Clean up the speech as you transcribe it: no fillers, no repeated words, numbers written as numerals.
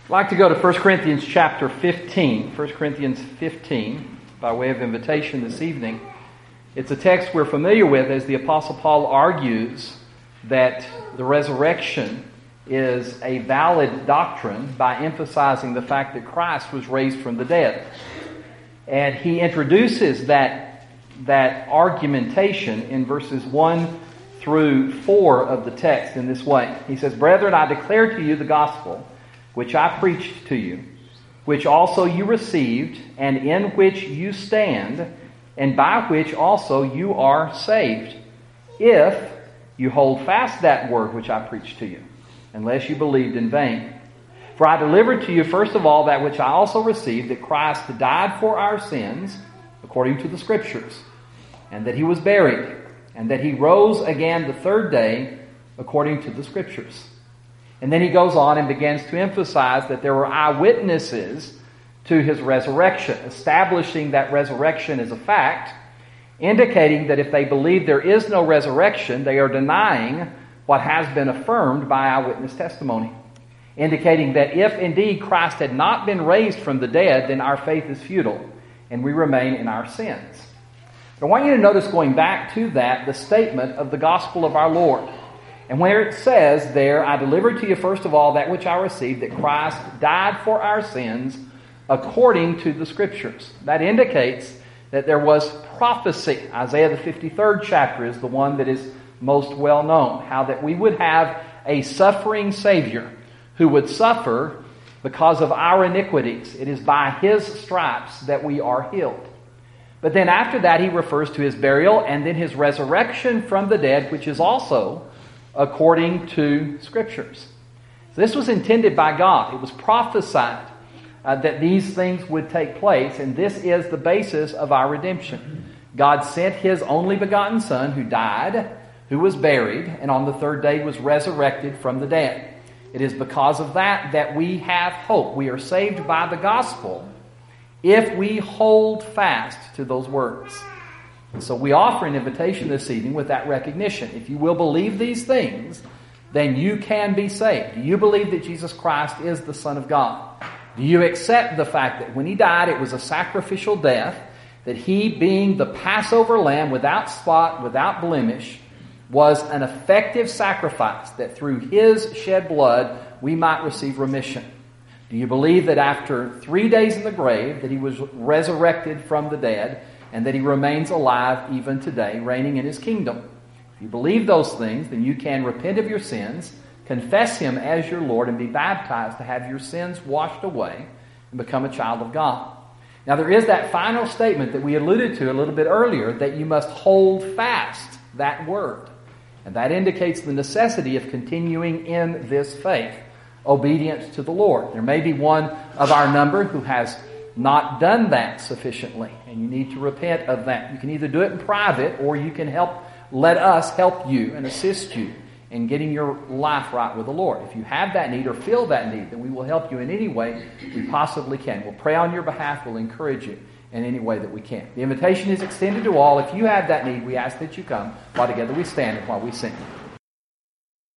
I'd like to go to 1 Corinthians chapter 15. 1 Corinthians 15, by way of invitation this evening. It's a text we're familiar with as the Apostle Paul argues that the resurrection is a valid doctrine by emphasizing the fact that Christ was raised from the dead. And he introduces that argumentation in verses 1 through 4 of the text in this way. He says, "Brethren, I declare to you the gospel which I preached to you, which also you received, and in which you stand, and by which also you are saved, if you hold fast that word which I preached to you, unless you believed in vain. For I delivered to you first of all that which I also received, that Christ died for our sins, according to the Scriptures, and that he was buried, and that he rose again the third day, according to the Scriptures." And then he goes on and begins to emphasize that there were eyewitnesses to his resurrection, establishing that resurrection as a fact, indicating that if they believe there is no resurrection, they are denying what has been affirmed by eyewitness testimony, indicating that if indeed Christ had not been raised from the dead, then our faith is futile and we remain in our sins. But I want you to notice, going back to that, the statement of the gospel of our Lord. And where it says there, "I delivered to you first of all that which I received, that Christ died for our sins according to the Scriptures." That indicates that there was prophecy. Isaiah the 53rd chapter is the one that is most well known. How that we would have a suffering Savior who would suffer because of our iniquities. It is by His stripes that we are healed. But then after that he refers to His burial and then His resurrection from the dead, which is also according to Scriptures. So this was intended by God. It was prophesied that these things would take place, and this is the basis of our redemption. God sent His only begotten Son, who died, who was buried, and on the third day was resurrected from the dead. It is because of that we have hope. We are saved by the gospel if we hold fast to those words. And so we offer an invitation this evening with that recognition. If you will believe these things, then you can be saved. Do you believe that Jesus Christ is the Son of God? Do you accept the fact that when He died, it was a sacrificial death, that He, being the Passover lamb without spot, without blemish, was an effective sacrifice, that through His shed blood we might receive remission? Do you believe that after 3 days in the grave that He was resurrected from the dead, and that He remains alive even today, reigning in His kingdom? If you believe those things, then you can repent of your sins, confess Him as your Lord, and be baptized to have your sins washed away and become a child of God. Now there is that final statement that we alluded to a little bit earlier, that you must hold fast that word. And that indicates the necessity of continuing in this faith, obedience to the Lord. There may be one of our number who has not done that sufficiently, and you need to repent of that. You can either do it in private, or you can let us help you and assist you in getting your life right with the Lord. If you have that need or feel that need, then we will help you in any way we possibly can. We'll pray on your behalf. We'll encourage you in any way that we can. The invitation is extended to all. If you have that need, we ask that you come while together we stand and while we sing.